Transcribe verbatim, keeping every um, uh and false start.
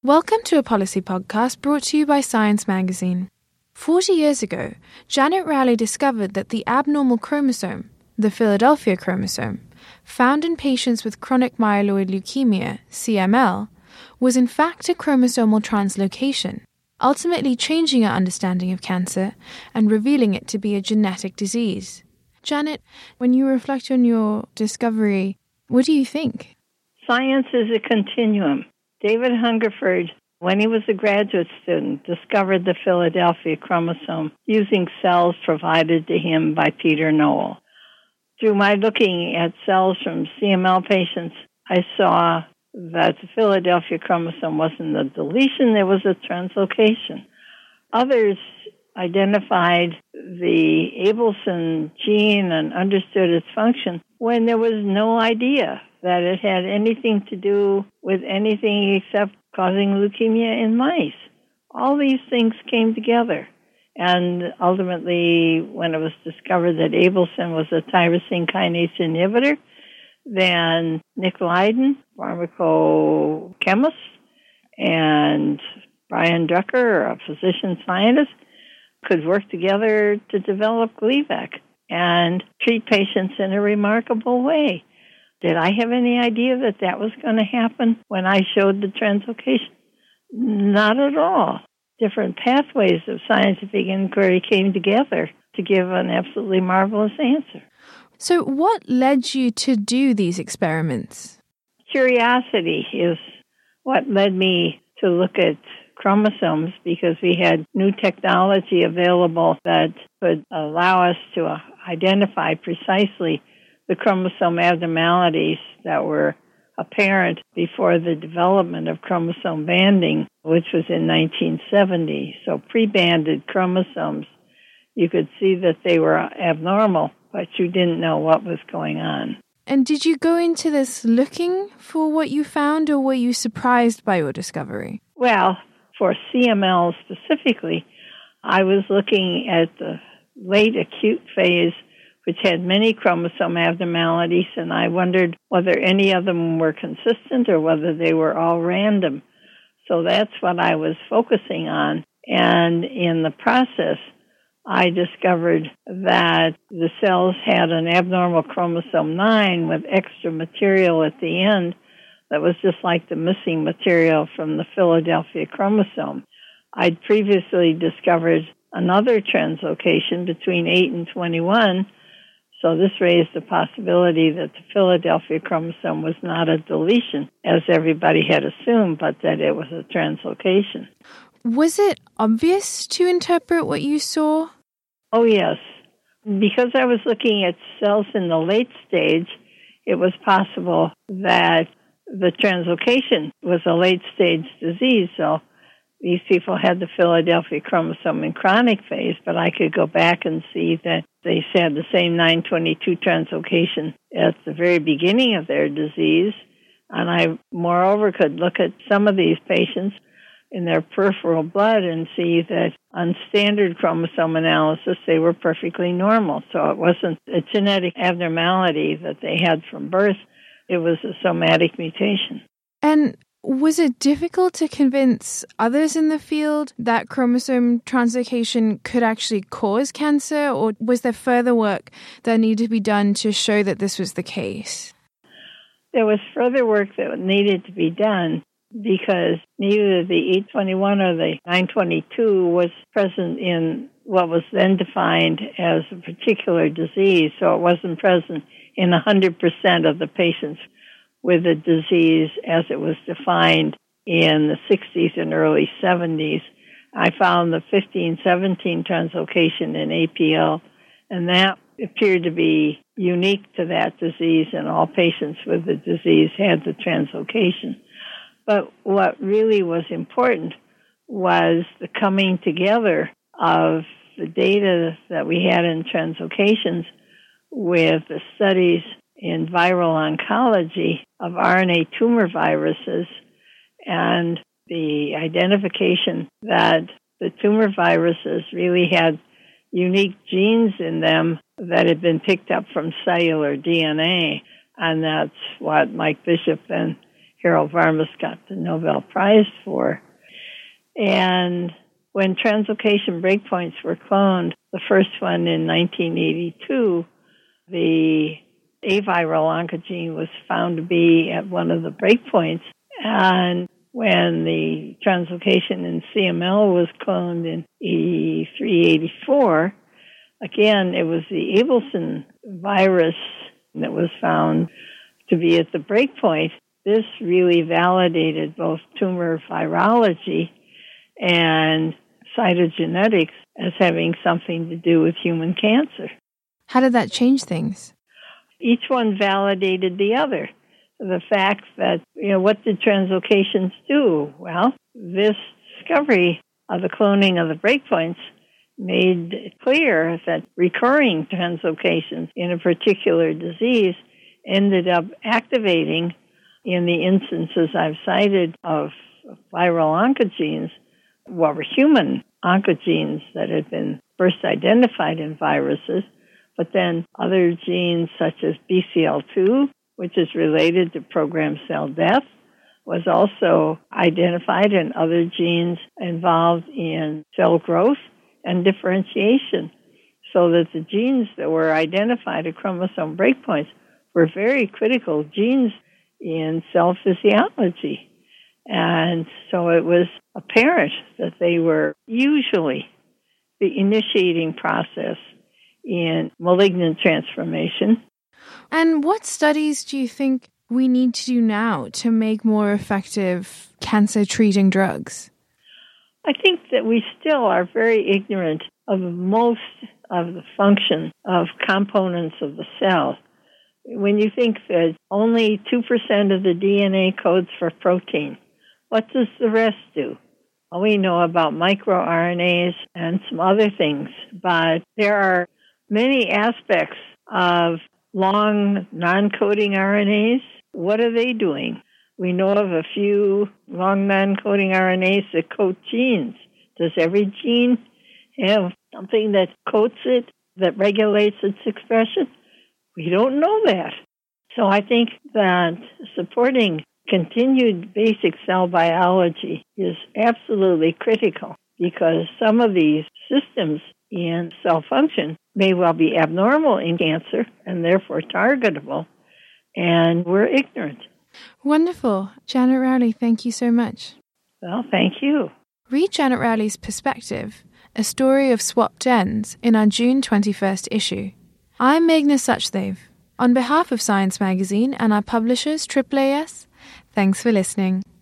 Welcome to a policy podcast brought to you by Science Magazine. Forty years ago, Janet Rowley discovered that the abnormal chromosome, the Philadelphia chromosome, found in patients with chronic myeloid leukemia, C M L, was in fact a chromosomal translocation, ultimately changing our understanding of cancer and revealing it to be a genetic disease. Janet, when you reflect on your discovery, what do you think? Science is a continuum. David Hungerford, when he was a graduate student, discovered the Philadelphia chromosome using cells provided to him by Peter Noel. Through my looking at cells from C M L patients, I saw that the Philadelphia chromosome wasn't a deletion, it was a translocation. Others identified the Abelson gene and understood its function when there was no idea that it had anything to do with anything except causing leukemia in mice. All these things came together. And ultimately, when it was discovered that Abelson was a tyrosine kinase inhibitor, then Nick Lydon, pharmacochemist, and Brian Drucker, a physician scientist, could work together to develop Gleevec and treat patients in a remarkable way. Did I have any idea that that was going to happen when I showed the translocation? Not at all. Different pathways of scientific inquiry came together to give an absolutely marvelous answer. So what led you to do these experiments? Curiosity is what led me to look at chromosomes, because we had new technology available that could allow us to identify precisely the chromosome abnormalities that were apparent before the development of chromosome banding, which was in nineteen seventy. So pre-banded chromosomes, you could see that they were abnormal, but you didn't know what was going on. And did you go into this looking for what you found, or were you surprised by your discovery? Well, for C M L specifically, I was looking at the late acute phase, which had many chromosome abnormalities, and I wondered whether any of them were consistent or whether they were all random. So that's what I was focusing on. And in the process, I discovered that the cells had an abnormal chromosome nine with extra material at the end that was just like the missing material from the Philadelphia chromosome. I'd previously discovered another translocation between eight and twenty-one, so this raised the possibility that the Philadelphia chromosome was not a deletion, as everybody had assumed, but that it was a translocation. Was it obvious to interpret what you saw? Oh, yes. Because I was looking at cells in the late stage, it was possible that the translocation was a late-stage disease, so these people had the Philadelphia chromosome in chronic phase, but I could go back and see that they had the same nine twenty-two translocation at the very beginning of their disease, and I, moreover, could look at some of these patients in their peripheral blood and see that on standard chromosome analysis, they were perfectly normal. So it wasn't a genetic abnormality that they had from birth. It was a somatic mutation. And was it difficult to convince others in the field that chromosome translocation could actually cause cancer, or was there further work that needed to be done to show that this was the case? There was further work that needed to be done because neither the eight twenty-one or the nine twenty-two was present in what was then defined as a particular disease, so it wasn't present in one hundred percent of the patients with the disease as it was defined in the sixties and early seventies. I found the fifteen seventeen translocation in A P L, and that appeared to be unique to that disease, and all patients with the disease had the translocation. But what really was important was the coming together of the data that we had in translocations with the studies in viral oncology of R N A tumor viruses and the identification that the tumor viruses really had unique genes in them that had been picked up from cellular D N A. And that's what Mike Bishop and Harold Varmus got the Nobel Prize for. And when translocation breakpoints were cloned, the first one in nineteen eighty-two, the aviral oncogene was found to be at one of the breakpoints. And when the translocation in C M L was cloned in eighty-three, eighty-four, again, it was the Abelson virus that was found to be at the breakpoint. This really validated both tumor virology and cytogenetics as having something to do with human cancer. How did that change things? Each one validated the other. The fact that, you know, what did translocations do? Well, this discovery of the cloning of the breakpoints made it clear that recurring translocations in a particular disease ended up activating, in the instances I've cited of viral oncogenes, what were human oncogenes that had been first identified in viruses, but then other genes such as B C L two, which is related to programmed cell death, was also identified, and other genes involved in cell growth and differentiation, so that the genes that were identified at chromosome breakpoints were very critical genes in cell physiology. And so it was apparent that they were usually the initiating process in malignant transformation. And what studies do you think we need to do now to make more effective cancer-treating drugs? I think that we still are very ignorant of most of the function of components of the cell. When you think that only two percent of the D N A codes for protein, what does the rest do? Well, we know about microRNAs and some other things, but there are many aspects of long non-coding R N As. What are they doing? We know of a few long non-coding R N As that coat genes. Does every gene have something that coats it, that regulates its expression? We don't know that. So I think that supporting continued basic cell biology is absolutely critical, because some of these systems in cell function may well be abnormal in cancer and therefore targetable, and we're ignorant. Wonderful. Janet Rowley, thank you so much. Well, thank you. Read Janet Rowley's Perspective, A Story of Swapped Gens, in our June twenty-first issue. I'm Meghna Sachdev. On behalf of Science Magazine and our publishers, A A A S, thanks for listening.